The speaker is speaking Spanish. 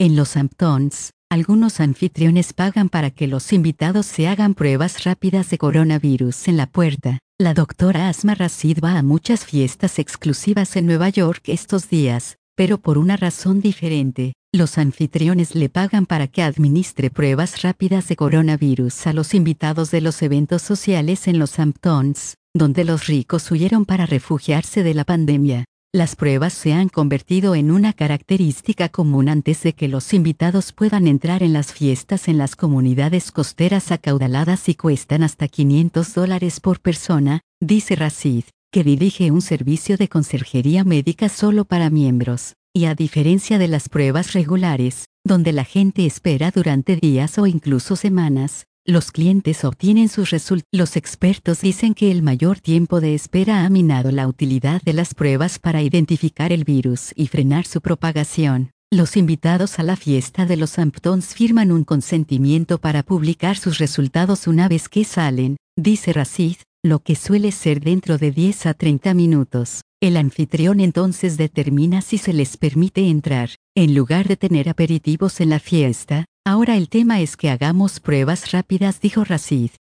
En los Hamptons, algunos anfitriones pagan para que los invitados se hagan pruebas rápidas de coronavirus en la puerta. La doctora Asma Rashid va a muchas fiestas exclusivas en Nueva York estos días, pero por una razón diferente. Los anfitriones le pagan para que administre pruebas rápidas de coronavirus a los invitados de los eventos sociales en los Hamptons, donde los ricos huyeron para refugiarse de la pandemia. Las pruebas se han convertido en una característica común antes de que los invitados puedan entrar en las fiestas en las comunidades costeras acaudaladas y cuestan hasta $500 por persona, dice Rashid, que dirige un servicio de conserjería médica solo para miembros. Y a diferencia de las pruebas regulares, donde la gente espera durante días o incluso semanas, los clientes obtienen sus resultados. Los expertos dicen que el mayor tiempo de espera ha minado la utilidad de las pruebas para identificar el virus y frenar su propagación. Los invitados a la fiesta de los Hamptons firman un consentimiento para publicar sus resultados una vez que salen, dice Rashid, lo que suele ser dentro de 10 a 30 minutos. El anfitrión entonces determina si se les permite entrar. En lugar de tener aperitivos en la fiesta, ahora el tema es que hagamos pruebas rápidas, dijo Rashid.